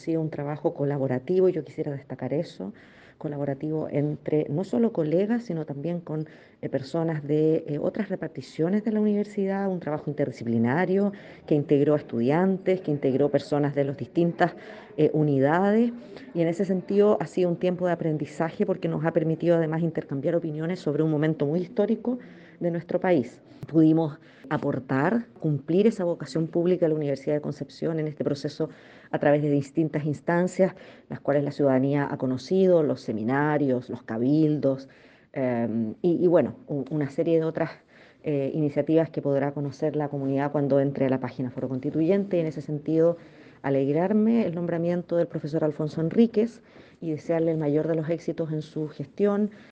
sido un trabajo colaborativo, y yo quisiera destacar eso, colaborativo entre no solo colegas, sino también con personas de otras reparticiones de la universidad, un trabajo interdisciplinario que integró estudiantes, que integró personas de las distintas unidades, y en ese sentido ha sido un tiempo de aprendizaje porque nos ha permitido además intercambiar opiniones sobre un momento muy histórico de nuestro país. Pudimos aportar, cumplir esa vocación pública de la Universidad de Concepción en este proceso a través de distintas instancias, las cuales la ciudadanía ha conocido, los seminarios, los cabildos, y bueno, una serie de otras iniciativas que podrá conocer la comunidad cuando entre a la página Foro Constituyente. Y en ese sentido, alegrarme el nombramiento del profesor Alfonso Enríquez y desearle el mayor de los éxitos en su gestión.